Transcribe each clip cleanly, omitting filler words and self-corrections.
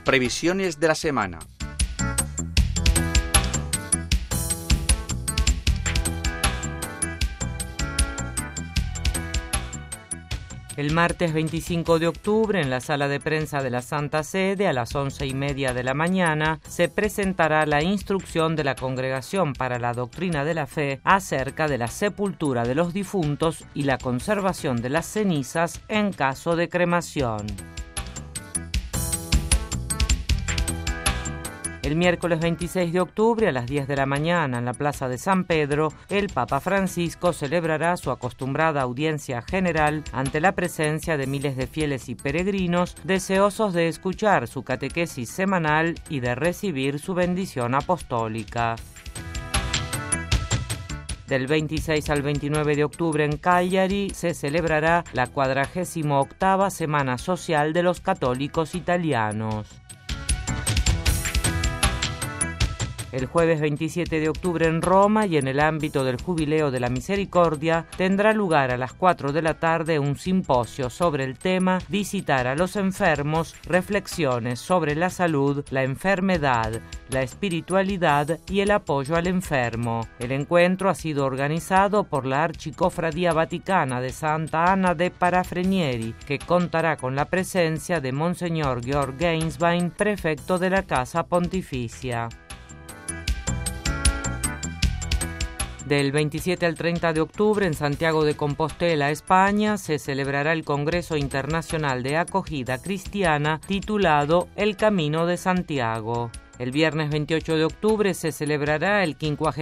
Previsiones de la semana. El martes 25 de octubre, en la sala de prensa de la Santa Sede, a las 11:30 de la mañana, se presentará la instrucción de la Congregación para la Doctrina de la Fe acerca de la sepultura de los difuntos y la conservación de las cenizas en caso de cremación. El miércoles 26 de octubre, a las 10 de la mañana, en la Plaza de San Pedro, el Papa Francisco celebrará su acostumbrada audiencia general ante la presencia de miles de fieles y peregrinos deseosos de escuchar su catequesis semanal y de recibir su bendición apostólica. Del 26 al 29 de octubre en Cagliari se celebrará la 48ª Semana Social de los Católicos Italianos. El jueves 27 de octubre en Roma y en el ámbito del Jubileo de la Misericordia tendrá lugar a las 4 de la tarde un simposio sobre el tema Visitar a los enfermos, reflexiones sobre la salud, la enfermedad, la espiritualidad y el apoyo al enfermo. El encuentro ha sido organizado por la Archicofradía Vaticana de Santa Anna de Parafrenieri, que contará con la presencia de Monseñor Georg Gainswein, prefecto de la Casa Pontificia. Del 27 al 30 de octubre en Santiago de Compostela, España, se celebrará el Congreso Internacional de Acogida Cristiana titulado El Camino de Santiago. El viernes 28 de octubre se celebrará el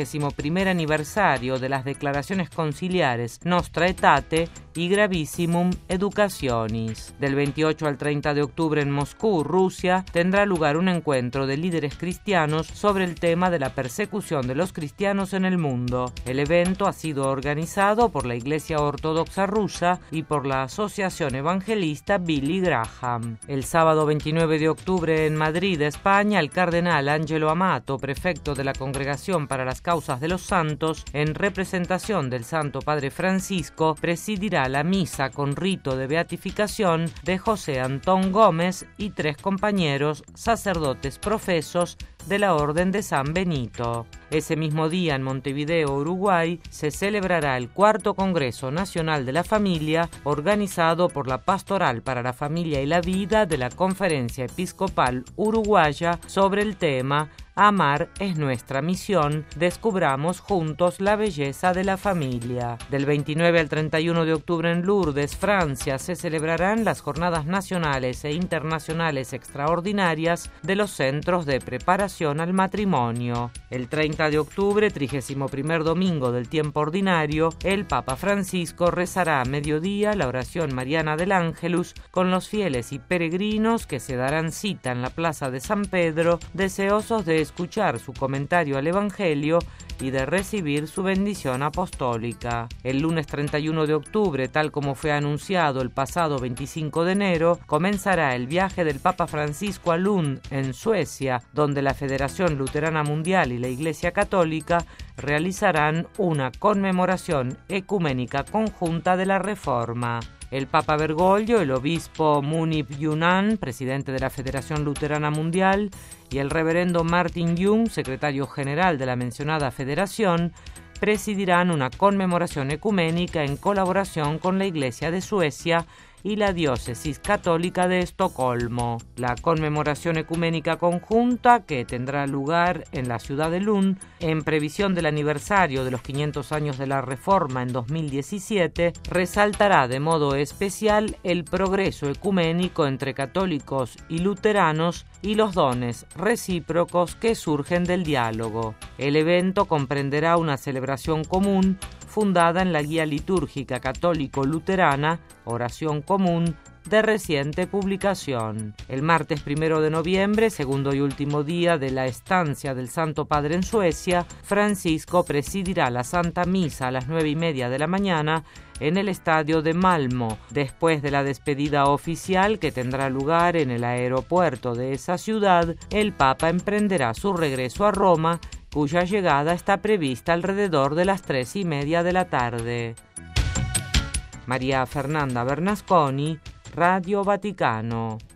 51º aniversario de las declaraciones conciliares Nostra Aetate y Gravissimum Educationis. Del 28 al 30 de octubre en Moscú, Rusia, tendrá lugar un encuentro de líderes cristianos sobre el tema de la persecución de los cristianos en el mundo. El evento ha sido organizado por la Iglesia Ortodoxa Rusa y por la Asociación Evangelista Billy Graham. El sábado 29 de octubre en Madrid, España, el cardenal Angelo Amato, prefecto de la Congregación para las Causas de los Santos, en representación del Santo Padre Francisco, presidirá la misa con rito de beatificación de José Antón Gómez y 3 compañeros sacerdotes profesos de la Orden de San Benito. Ese mismo día, en Montevideo, Uruguay, se celebrará el 4º Congreso Nacional de la Familia, organizado por la Pastoral para la Familia y la Vida de la Conferencia Episcopal Uruguaya sobre el tema Amar es nuestra misión, descubramos juntos la belleza de la familia. Del 29 al 31 de octubre en Lourdes, Francia, se celebrarán las Jornadas Nacionales e Internacionales Extraordinarias de los Centros de Preparación al Matrimonio. El 30 de octubre, 31º domingo del tiempo ordinario, el Papa Francisco rezará a mediodía la oración mariana del Ángelus con los fieles y peregrinos que se darán cita en la Plaza de San Pedro, deseosos de escuchar su comentario al Evangelio y de recibir su bendición apostólica. El lunes 31 de octubre, tal como fue anunciado el pasado 25 de enero, comenzará el viaje del Papa Francisco a Lund, en Suecia, donde la Federación Luterana Mundial y la Iglesia Católica realizarán una conmemoración ecuménica conjunta de la Reforma. El Papa Bergoglio, el obispo Munib Yunnan, presidente de la Federación Luterana Mundial, y el reverendo Martin Jung, secretario general de la mencionada federación, presidirán una conmemoración ecuménica en colaboración con la Iglesia de Suecia y la Diócesis Católica de Estocolmo. La conmemoración ecuménica conjunta, que tendrá lugar en la ciudad de Lund, en previsión del aniversario de los 500 años de la Reforma en 2017, resaltará de modo especial el progreso ecuménico entre católicos y luteranos y los dones recíprocos que surgen del diálogo. El evento comprenderá una celebración común fundada en la Guía Litúrgica Católico-Luterana, Oración Común, de reciente publicación. El martes 1 de noviembre, segundo y último día de la estancia del Santo Padre en Suecia, Francisco presidirá la Santa Misa a las 9:30 de la mañana en el estadio de Malmö, después de la despedida oficial que tendrá lugar en el aeropuerto de esa ciudad. El Papa emprenderá su regreso a Roma, cuya llegada está prevista alrededor de las 3:30 de la tarde. María Fernanda Bernasconi, Radio Vaticano.